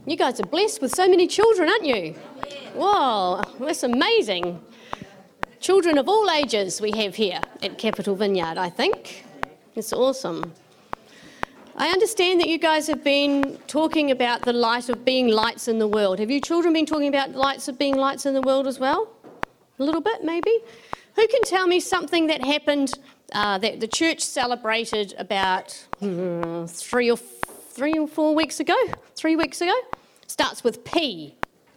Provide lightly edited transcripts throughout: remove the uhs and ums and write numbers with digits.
You guys are blessed with so many children, aren't you? Wow, that's amazing. Children of all ages we have here at Capital Vineyard, I think. It's awesome. I understand that you guys have been talking about the light of being lights in the world. Have you children been talking about lights of being lights in the world as well? A little bit, maybe? Who can tell me something that happened that the church celebrated about 3 or 4 weeks ago? 3 weeks ago? Starts with P.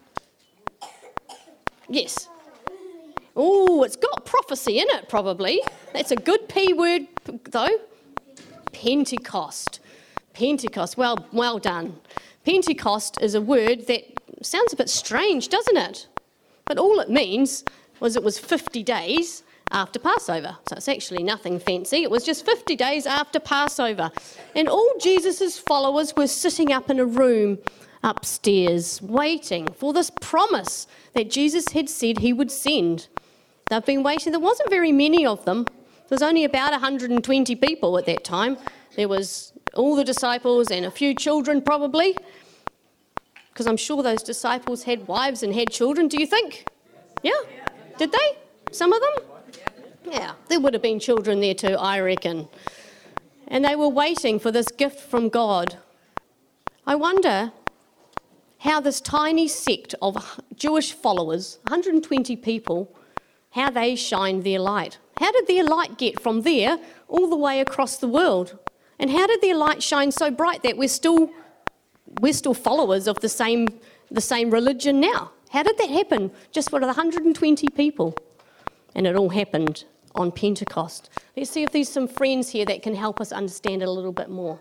Yes. Oh, it's got prophecy in it, probably. That's a good P word, though. Pentecost. Pentecost. Well done. Pentecost is a word that sounds a bit strange, doesn't it? But all it means was it was 50 days after Passover. So it's actually nothing fancy. It was just 50 days after Passover. And all Jesus' followers were sitting up in a room upstairs, waiting for this promise that Jesus had said he would send. They've been waiting. There wasn't very many of them. There was only about 120 people at that time. There was all the disciples and a few children probably, because I'm sure those disciples had wives and had children, do you think? Yeah? Did they? Some of them? Yeah, there would have been children there too, I reckon. And they were waiting for this gift from God. I wonder how this tiny sect of Jewish followers, 120 people, how they shined their light. How did their light get from there all the way across the world? And how did their light shine so bright that we're still followers of the same religion now? How did that happen just with 120 people? And it all happened on Pentecost. Let's see if there's some friends here that can help us understand it a little bit more.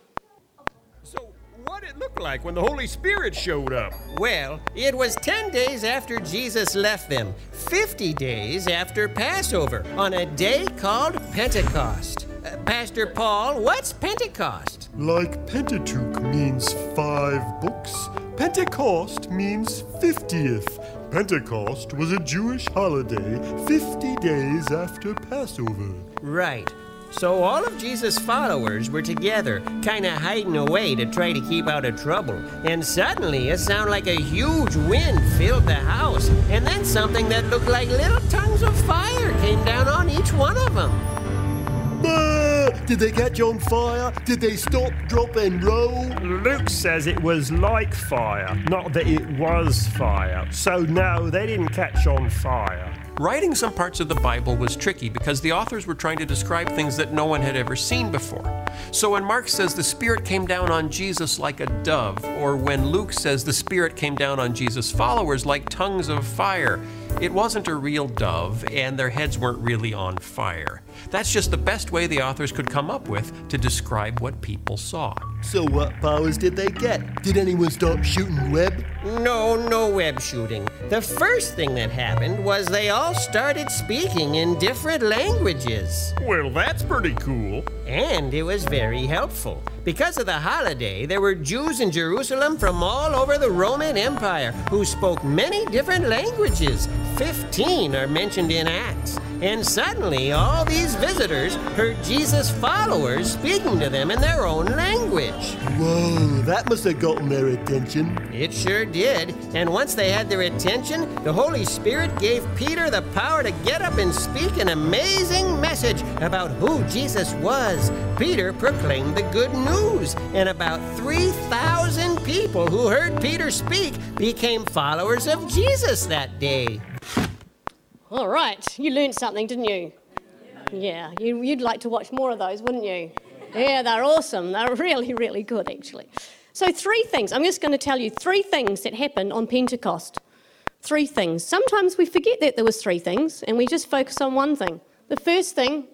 So what did it look like when the Holy Spirit showed up? Well, it was 10 days after Jesus left them, 50 days after Passover, on a day called Pentecost. Pastor Paul, what's Pentecost? Like Pentateuch means 5 books, Pentecost means 50th. Pentecost was a Jewish holiday 50 days after Passover. Right. So all of Jesus' followers were together, kind of hiding away to try to keep out of trouble. And suddenly it sounded like a huge wind filled the house. And then something that looked like little tongues of fire came down on each one of them. Did they catch on fire? Did they stop, drop, and roll? Luke says it was like fire, not that it was fire. So no, they didn't catch on fire. Writing some parts of the Bible was tricky because the authors were trying to describe things that no one had ever seen before. So when Mark says the Spirit came down on Jesus like a dove, or when Luke says the Spirit came down on Jesus' followers like tongues of fire, it wasn't a real dove, and their heads weren't really on fire. That's just the best way the authors could come up with to describe what people saw. So what powers did they get? Did anyone start shooting web? No web shooting. The first thing that happened was they all started speaking in different languages. Well, that's pretty cool. And it was very helpful. Because of the holiday, there were Jews in Jerusalem from all over the Roman Empire who spoke many different languages. 15 are mentioned in Acts. And suddenly, all these visitors heard Jesus' followers speaking to them in their own language. Whoa, that must have gotten their attention. It sure did. And once they had their attention, the Holy Spirit gave Peter the power to get up and speak an amazing message about who Jesus was. Peter proclaimed the good news, and about 3,000 people who heard Peter speak became followers of Jesus that day. All right, you learned something, didn't you? Yeah, you'd like to watch more of those, wouldn't you? Yeah, they're awesome. They're really, really good, actually. So 3 things. I'm just going to tell you 3 things that happened on Pentecost. 3 things. Sometimes we forget that there was 3 things, and we just focus on one thing. The first thing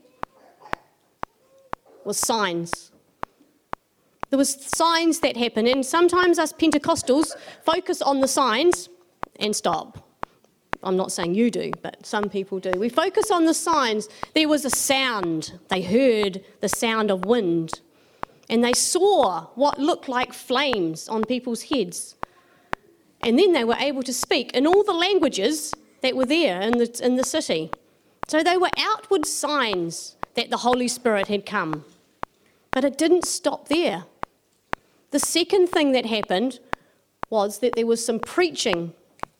was signs. There was signs that happened, and sometimes us Pentecostals focus on the signs and stop. I'm not saying you do, but some people do. We focus on the signs. There was a sound. They heard the sound of wind. And they saw what looked like flames on people's heads. And then they were able to speak in all the languages that were there in the city. So they were outward signs that the Holy Spirit had come. But it didn't stop there. The second thing that happened was that there was some preaching.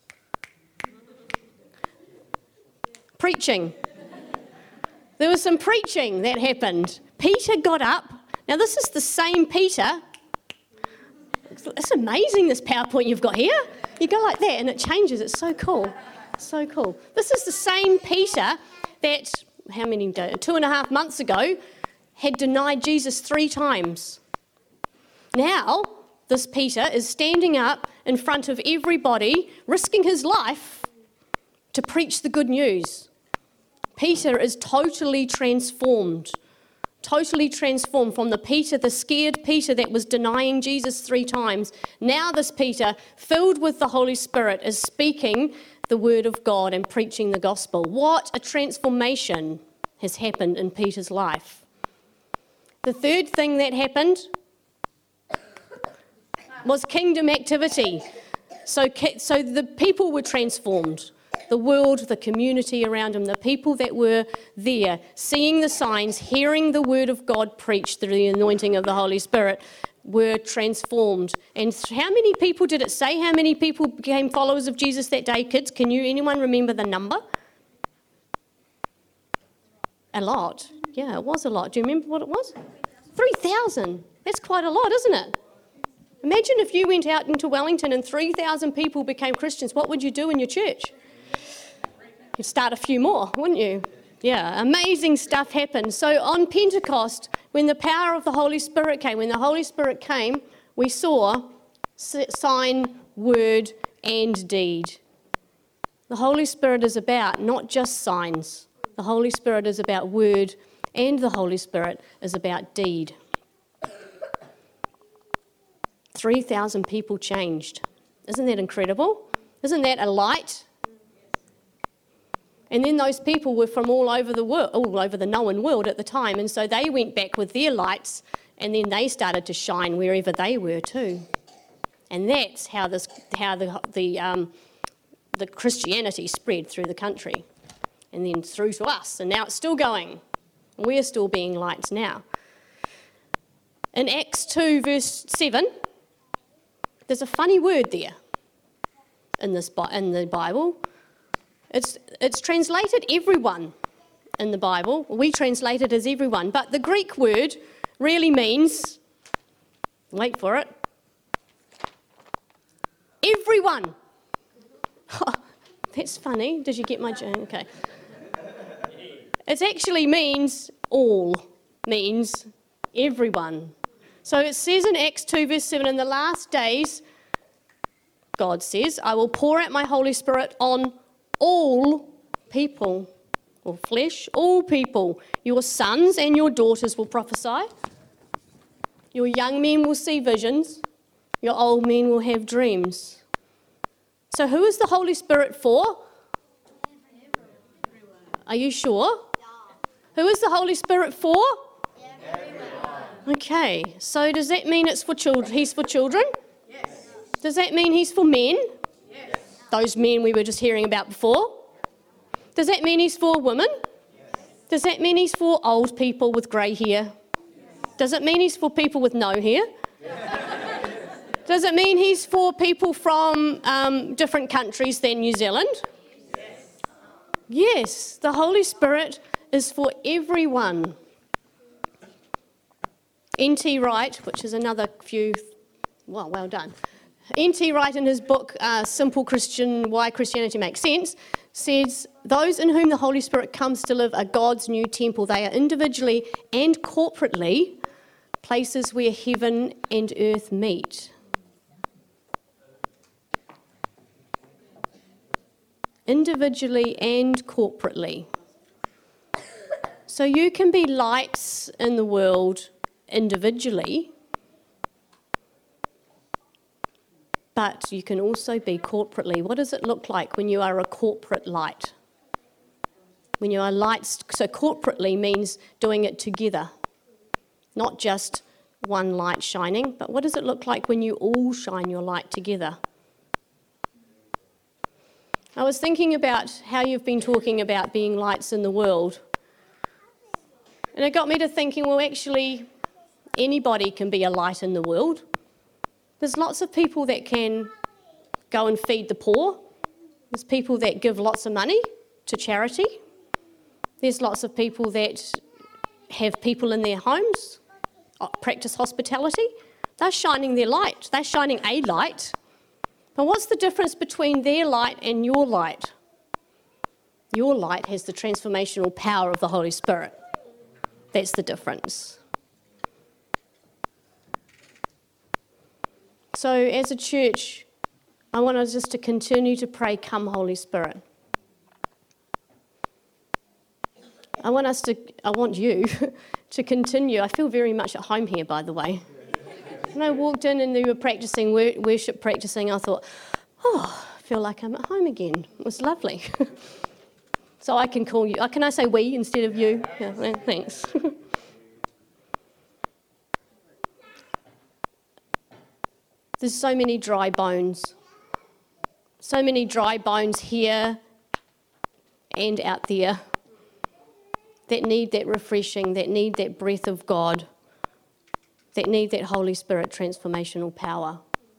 There was some preaching that happened. Peter got up. Now, this is the same Peter. It's amazing, this PowerPoint you've got here. You go like that and it changes. It's so cool. So cool. This is the same Peter that, 2.5 months ago, had denied Jesus 3 times. Now, this Peter is standing up in front of everybody, risking his life to preach the good news. Peter is totally transformed from the Peter, the scared Peter that was denying Jesus 3 times. Now this Peter, filled with the Holy Spirit, is speaking the word of God and preaching the gospel. What a transformation has happened in Peter's life. The third thing that happened was kingdom activity. So the people were transformed. The world, the community around him, the people that were there, seeing the signs, hearing the word of God preached through the anointing of the Holy Spirit, were transformed. And how many people did it say? How many people became followers of Jesus that day, kids? Anyone remember the number? A lot. Yeah, it was a lot. Do you remember what it was? 3,000. That's quite a lot, isn't it? Imagine if you went out into Wellington and 3,000 people became Christians. What would you do in your church? You'd start a few more, wouldn't you? Yeah, amazing stuff happened. So on Pentecost, when the power of the Holy Spirit came, we saw sign, word, and deed. The Holy Spirit is about not just signs. The Holy Spirit is about word, and the Holy Spirit is about deed. 3,000 people changed. Isn't that incredible? Isn't that a light? And then those people were from all over the world, all over the known world at the time, and so they went back with their lights, and then they started to shine wherever they were too. And that's how the Christianity spread through the country, and then through to us, and now it's still going. We're still being lights now. In Acts 2 verse 7, there's a funny word there in the Bible. It's translated everyone in the Bible. We translate it as everyone, but the Greek word really means, wait for it, everyone. That's funny. Did you get my joke? Okay. It actually means all, means everyone. So it says in Acts 2 verse 7, in the last days, God says, I will pour out my Holy Spirit on all people, or flesh, all people. Your sons and your daughters will prophesy. Your young men will see visions. Your old men will have dreams. So who is the Holy Spirit for? Are you sure? Who is the Holy Spirit for? Okay, so does that mean it's for children? He's for children? Yes. Does that mean he's for men? Yes. Those men we were just hearing about before? Does that mean he's for women? Yes. Does that mean he's for old people with grey hair? Yes. Does it mean he's for people with no hair? Yes. Does it mean he's for people from different countries than New Zealand? Yes. Yes, the Holy Spirit is for everyone. N.T. Wright, which is another few, well done. N.T. Wright in his book, Simple Christian, Why Christianity Makes Sense, says, those in whom the Holy Spirit comes to live are God's new temple. They are individually and corporately places where heaven and earth meet. Individually and corporately. So you can be lights in the world individually, but you can also be corporately. What does it look like when you are a corporate light? When you are lights, so corporately means doing it together, not just one light shining, but what does it look like when you all shine your light together? I was thinking about how you've been talking about being lights in the world, and it got me to thinking, well, actually, anybody can be a light in the world. There's lots of people that can go and feed the poor. There's people that give lots of money to charity. There's lots of people that have people in their homes, practice hospitality. They're shining their light. They're shining a light. But what's the difference between their light and your light? Your light has the transformational power of the Holy Spirit. That's the difference. So as a church, I want us just to continue to pray, "Come, Holy Spirit." I want you to continue. I feel very much at home here, by the way. When I walked in and they were practicing, worship practicing, I thought, oh, I feel like I'm at home again. It was lovely. So I can call you. Can I say we instead of you? Yeah, well, thanks. There's so many dry bones. So many dry bones here and out there that need that refreshing, that need that breath of God, that need that Holy Spirit transformational power.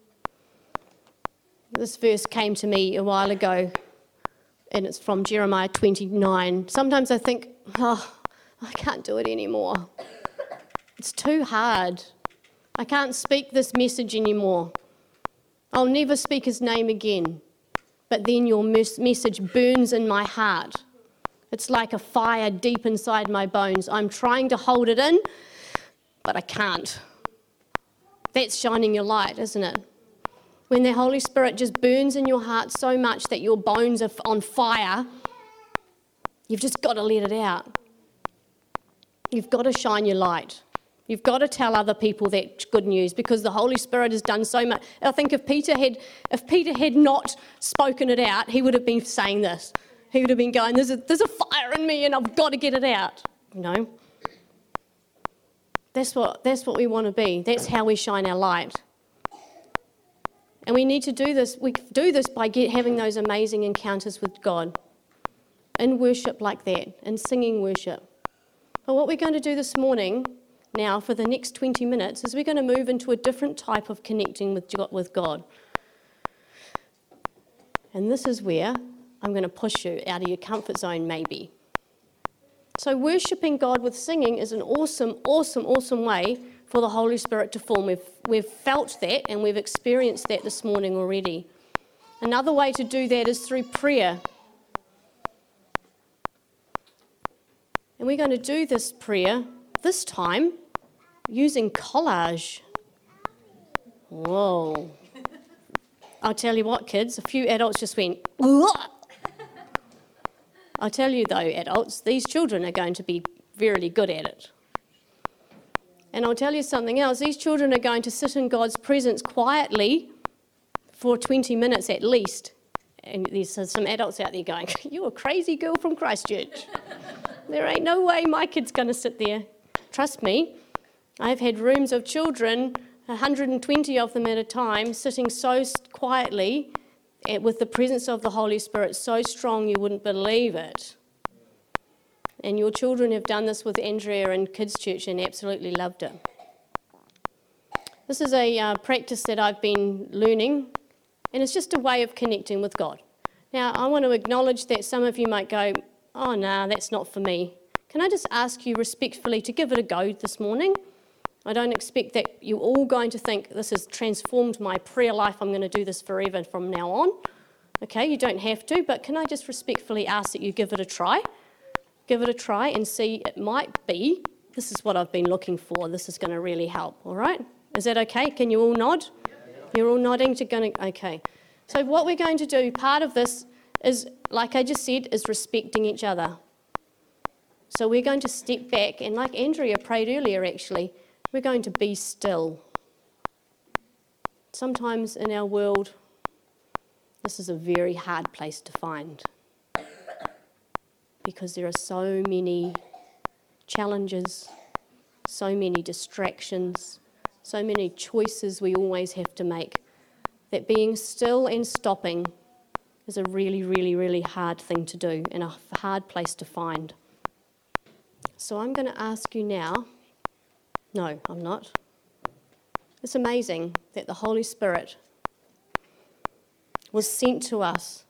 This verse came to me a while ago, and it's from Jeremiah 29. Sometimes I think, I can't do it anymore. It's too hard. I can't speak this message anymore. I'll never speak his name again. But then your message burns in my heart. It's like a fire deep inside my bones. I'm trying to hold it in, but I can't. That's shining your light, isn't it? When the Holy Spirit just burns in your heart so much that your bones are on fire, you've just got to let it out. You've got to shine your light. You've got to tell other people that good news, because the Holy Spirit has done so much. I think if Peter had not spoken it out, he would have been saying this. He would have been going, there's a fire in me and I've got to get it out. You know? That's what we want to be. That's how we shine our light. And we need to do this. We do this by having those amazing encounters with God in worship like that, in singing worship. But what we're going to do this morning, now for the next 20 minutes, is we're going to move into a different type of connecting with God. And this is where I'm going to push you out of your comfort zone, maybe. So worshipping God with singing is an awesome, awesome, awesome way for the Holy Spirit to form. We've felt that and we've experienced that this morning already. Another way to do that is through prayer. And we're going to do this prayer, this time, using collage. Whoa. I'll tell you what, kids, a few adults just went, "Ugh." I'll tell you though, adults, these children are going to be really good at it. And I'll tell you something else, these children are going to sit in God's presence quietly for 20 minutes at least. And there's some adults out there going, "You're a crazy girl from Christchurch. There ain't no way my kid's going to sit there." Trust me, I've had rooms of children, 120 of them at a time, sitting so quietly with the presence of the Holy Spirit so strong you wouldn't believe it. And your children have done this with Andrea and Kids Church and absolutely loved it. This is a practice that I've been learning, and it's just a way of connecting with God. Now, I want to acknowledge that some of you might go, "Oh, no, that's not for me." Can I just ask you respectfully to give it a go this morning? I don't expect that you're all going to think, "This has transformed my prayer life, I'm going to do this forever from now on." Okay, you don't have to, but can I just respectfully ask that you give it a try? Give it a try and see, it might be, this is what I've been looking for, this is going to really help, all right? Is that okay? Can you all nod? You're all nodding to going to, okay. So what we're going to do, part of this is, like I just said, is respecting each other. So we're going to step back, and like Andrea prayed earlier actually, we're going to be still. Sometimes in our world, this is a very hard place to find, because there are so many challenges, so many distractions, so many choices we always have to make, that being still and stopping is a really, really, really hard thing to do and a hard place to find. So I'm going to ask you now, no, I'm not. It's amazing that the Holy Spirit was sent to us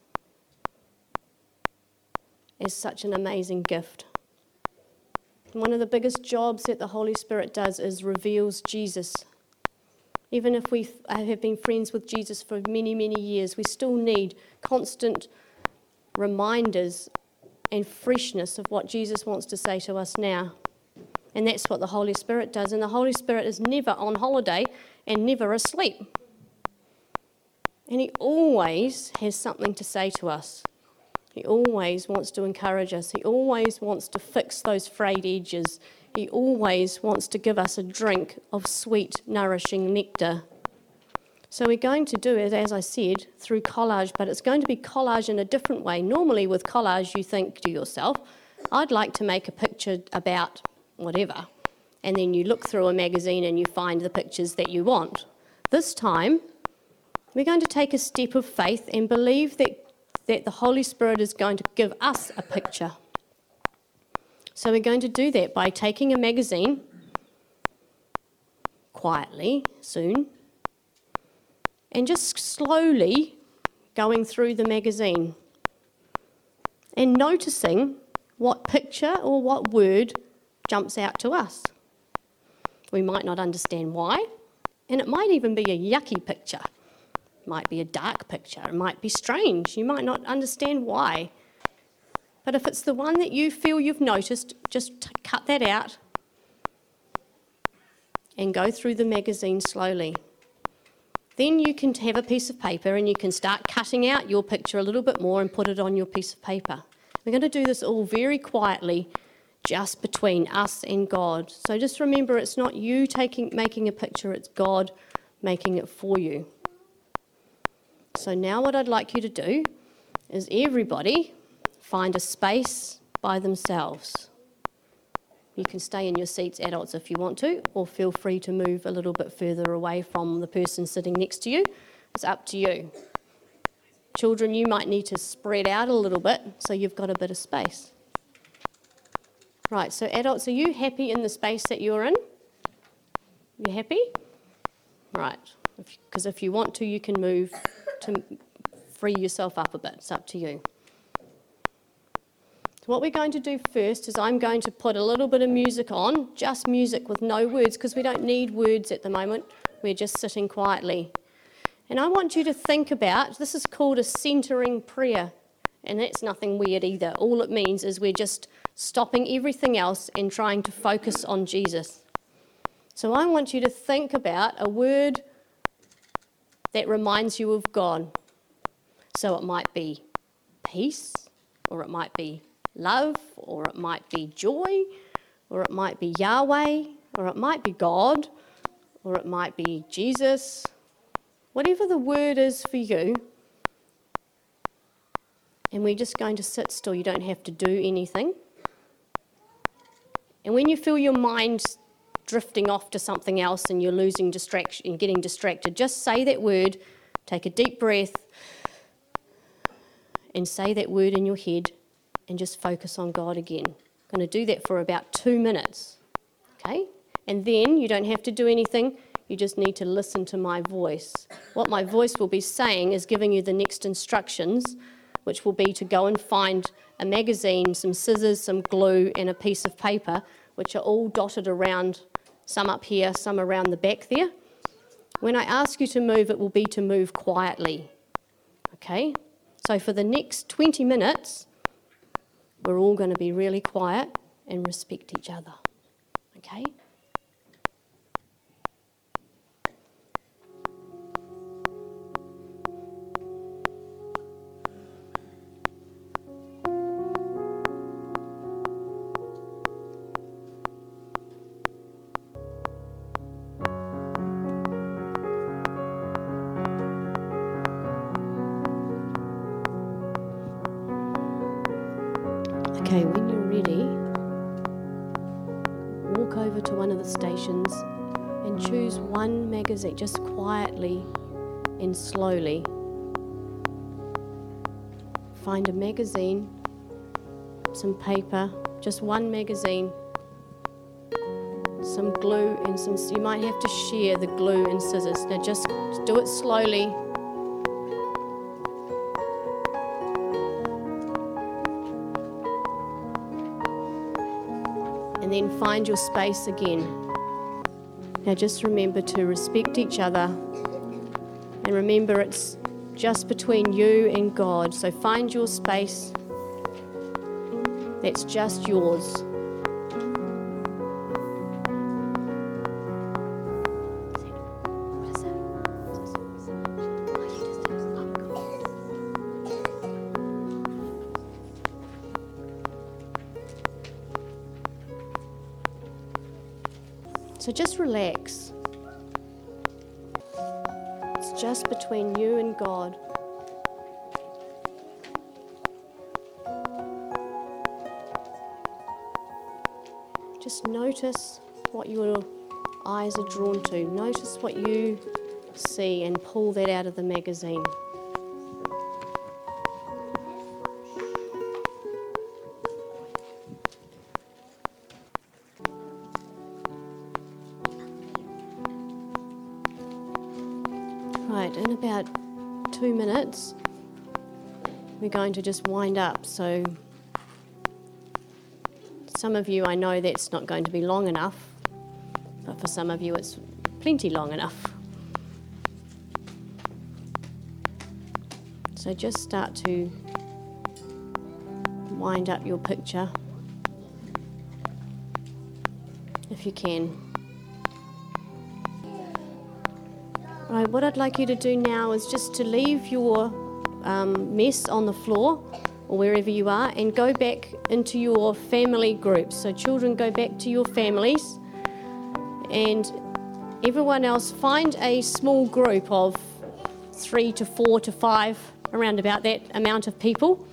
as such an amazing gift. One of the biggest jobs that the Holy Spirit does is reveals Jesus. Even if we have been friends with Jesus for many, many years, we still need constant reminders and freshness of what Jesus wants to say to us now. And that's what the Holy Spirit does. And the Holy Spirit is never on holiday and never asleep. And he always has something to say to us. He always wants to encourage us. He always wants to fix those frayed edges. He always wants to give us a drink of sweet, nourishing nectar. So we're going to do it, as I said, through collage, but it's going to be collage in a different way. Normally with collage, you think to yourself, I'd like to make a picture about whatever. And then you look through a magazine and you find the pictures that you want. This time, we're going to take a step of faith and believe that the Holy Spirit is going to give us a picture. So we're going to do that by taking a magazine, quietly, soon, and just slowly going through the magazine and noticing what picture or what word jumps out to us. We might not understand why, and it might even be a yucky picture. It might be a dark picture. It might be strange. You might not understand why. But if it's the one that you feel you've noticed, just cut that out and go through the magazine slowly. Then you can have a piece of paper and you can start cutting out your picture a little bit more and put it on your piece of paper. We're going to do this all very quietly, just between us and God. So just remember, it's not you making a picture, it's God making it for you. So now what I'd like you to do is everybody find a space by themselves. You can stay in your seats, adults, if you want to, or feel free to move a little bit further away from the person sitting next to you. It's up to you. Children, you might need to spread out a little bit so you've got a bit of space. Right, so adults, are you happy in the space that you're in? You happy? Right, because if you want to, you can move to free yourself up a bit. It's up to you. So what we're going to do first is I'm going to put a little bit of music on, just music with no words, because we don't need words at the moment. We're just sitting quietly. And I want you to think about, this is called a centering prayer, and that's nothing weird either. All it means is we're just stopping everything else and trying to focus on Jesus. So I want you to think about a word that reminds you of God. So it might be peace, or it might be love, or it might be joy, or it might be Yahweh, or it might be God, or it might be Jesus. Whatever the word is for you, and we're just going to sit still. You don't have to do anything. And when you feel your mind drifting off to something else and you're losing distraction and getting distracted, just say that word, take a deep breath, and say that word in your head, and just focus on God again. I'm going to do that for about 2 minutes, okay? And then you don't have to do anything. You just need to listen to my voice. What my voice will be saying is giving you the next instructions, which will be to go and find a magazine, some scissors, some glue, and a piece of paper, which are all dotted around, some up here, some around the back there. When I ask you to move, it will be to move quietly, okay? So for the next 20 minutes, we're all going to be really quiet and respect each other, okay? Okay, when you're ready, walk over to one of the stations and choose one magazine, just quietly and slowly. Find a magazine, some paper, just one magazine, some glue and some, you might have to share the glue and scissors. Now just do it slowly. and then find your space again. Now just remember to respect each other, and remember it's just between you and God. So find your space that's just yours. So just relax. It's just between you and God. Just notice what your eyes are drawn to. Notice what you see and pull that out of the magazine. Right, in about 2 minutes, we're going to just wind up. So some of you, I know that's not going to be long enough, but for some of you it's plenty long enough. So just start to wind up your picture, if you can. Right, what I'd like you to do now is just to leave your mess on the floor or wherever you are and go back into your family groups. So children, go back to your families, and everyone else find a small group of 3 to 4 to 5, around about that amount of people.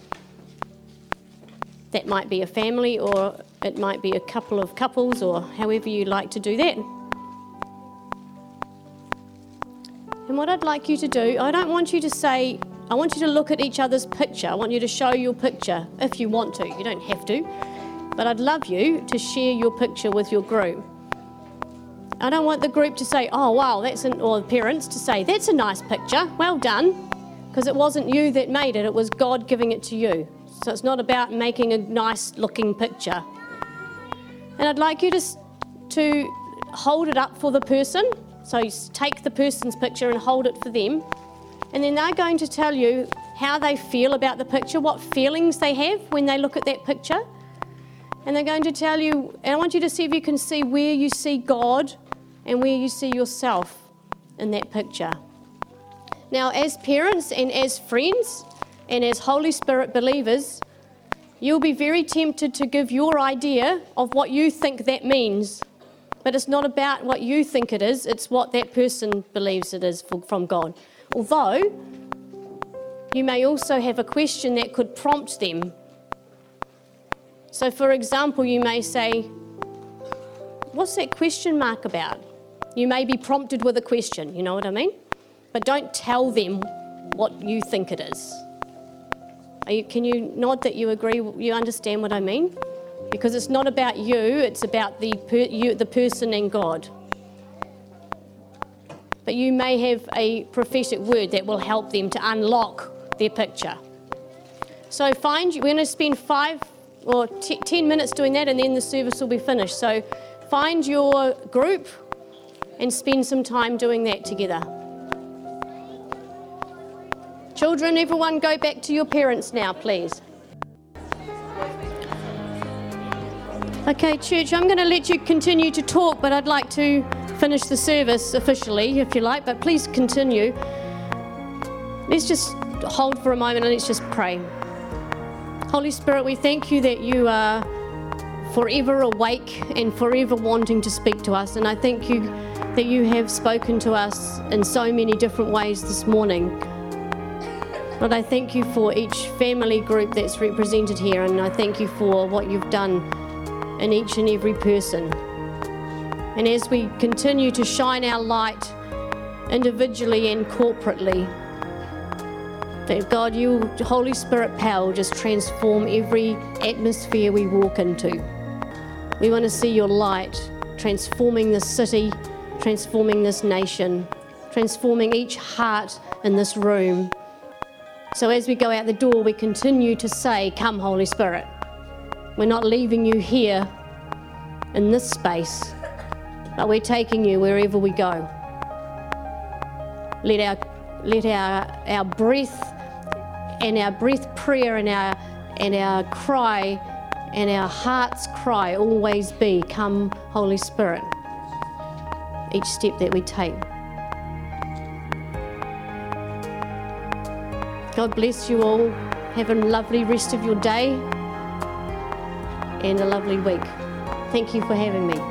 That might be a family, or it might be a couple of couples, or however you like to do that. And what I'd like you to do, I don't want you to say, I want you to look at each other's picture. I want you to show your picture if you want to. You don't have to. But I'd love you to share your picture with your group. I don't want the group to say, oh, wow, or the parents to say, that's a nice picture, well done. Because it wasn't you that made it, it was God giving it to you. So it's not about making a nice looking picture. And I'd like you to hold it up for the person. So you take the person's picture and hold it for them. And then they're going to tell you how they feel about the picture, what feelings they have when they look at that picture. And they're going to tell you, and I want you to see if you can see where you see God and where you see yourself in that picture. Now, as parents and as friends and as Holy Spirit believers, you'll be very tempted to give your idea of what you think that means. But it's not about what you think it is, it's what that person believes it is from God. Although, you may also have a question that could prompt them. So, for example, you may say, what's that question mark about? You may be prompted with a question, you know what I mean? But don't tell them what you think it is. Can you nod that you agree, you understand what I mean? Because it's not about you, it's about the person and God. But you may have a prophetic word that will help them to unlock their picture. So we're going to spend 5 or 10 minutes doing that, and then the service will be finished. So find your group and spend some time doing that together. Children, everyone go back to your parents now, please. Okay, church, I'm going to let you continue to talk, but I'd like to finish the service officially, if you like, but please continue. Let's just hold for a moment and let's just pray. Holy Spirit, we thank you that you are forever awake and forever wanting to speak to us, and I thank you that you have spoken to us in so many different ways this morning. Lord, I thank you for each family group that's represented here, and I thank you for what you've done in each and every person. And as we continue to shine our light individually and corporately, that God, you, Holy Spirit power, will just transform every atmosphere we walk into. We want to see your light transforming this city, transforming this nation, transforming each heart in this room. So as we go out the door, we continue to say, come, Holy Spirit. We're not leaving you here in this space, but we're taking you wherever we go. Let our breath and our breath prayer and our cry and our heart's cry always be, come Holy Spirit, each step that we take. God bless you all. Have a lovely rest of your day and a lovely week. Thank you for having me.